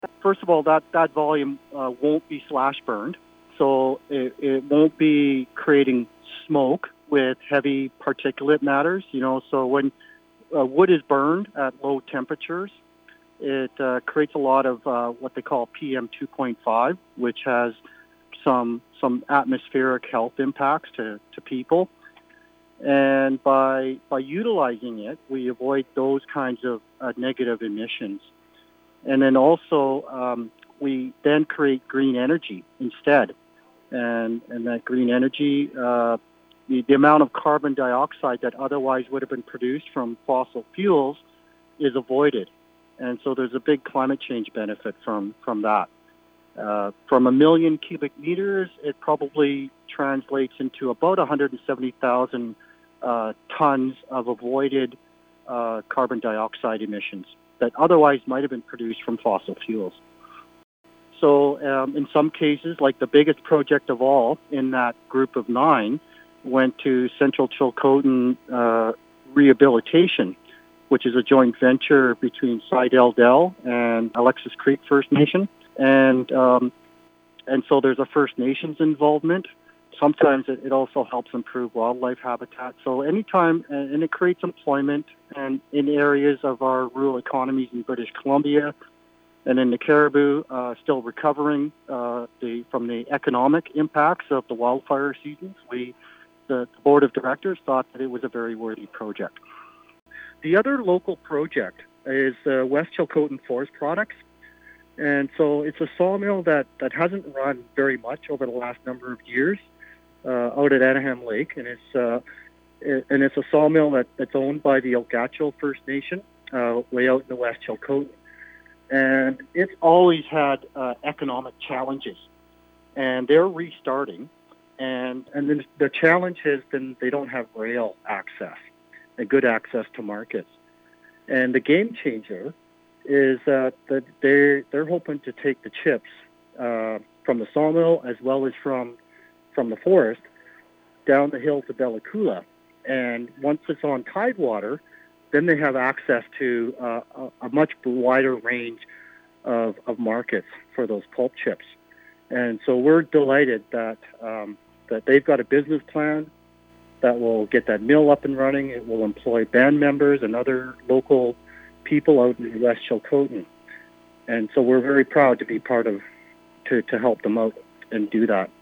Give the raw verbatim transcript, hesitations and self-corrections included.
First of all, that, that volume uh, won't be slash burned, so it, it won't be creating smoke with heavy particulate matters. You know, so when uh, wood is burned at low temperatures, it uh, creates a lot of uh, what they call P M two point five, which has some some atmospheric health impacts to, to people. And by by utilizing it, we avoid those kinds of uh, negative emissions. And then also, um, we then create green energy instead. And, and that green energy, uh, the, the amount of carbon dioxide that otherwise would have been produced from fossil fuels is avoided. And so there's a big climate change benefit from, from that. Uh, from a million cubic meters, it probably translates into about one hundred seventy thousand uh, tons of avoided uh, carbon dioxide emissions that otherwise might have been produced from fossil fuels. So um, in some cases, like the biggest project of all in that group of nine, went to Central Chilcotin uh, Rehabilitation, which is a joint venture between Sidel Dell and Alexis Creek First Nation. And um, and so there's a First Nations involvement. Sometimes it, it also helps improve wildlife habitat. So anytime, and, and it creates employment and in areas of our rural economies in British Columbia and in the Cariboo, uh, still recovering uh, the from the economic impacts of the wildfire seasons. We, the, the board of directors, thought that it was a very worthy project. The other local project is uh, West Chilcotin Forest Products. And so it's a sawmill that, that hasn't run very much over the last number of years uh, out at Anaheim Lake. And it's uh, it, and it's a sawmill that, that's owned by the Algacho First Nation uh, way out in the West Chilcotin. And it's always had uh, economic challenges. And they're restarting. And, and then the challenge has been they don't have rail access and good access to markets. And the game changer is uh, that they're, they're hoping to take the chips uh, from the sawmill as well as from from the forest down the hill to Bella Coola. And once it's on Tidewater, then they have access to uh, a, a much wider range of, of markets for those pulp chips. And so we're delighted that um, that they've got a business plan that will get that mill up and running. It will employ band members and other local people out in West Chilcotin. And so we're very proud to be part of, to, to help them out and do that.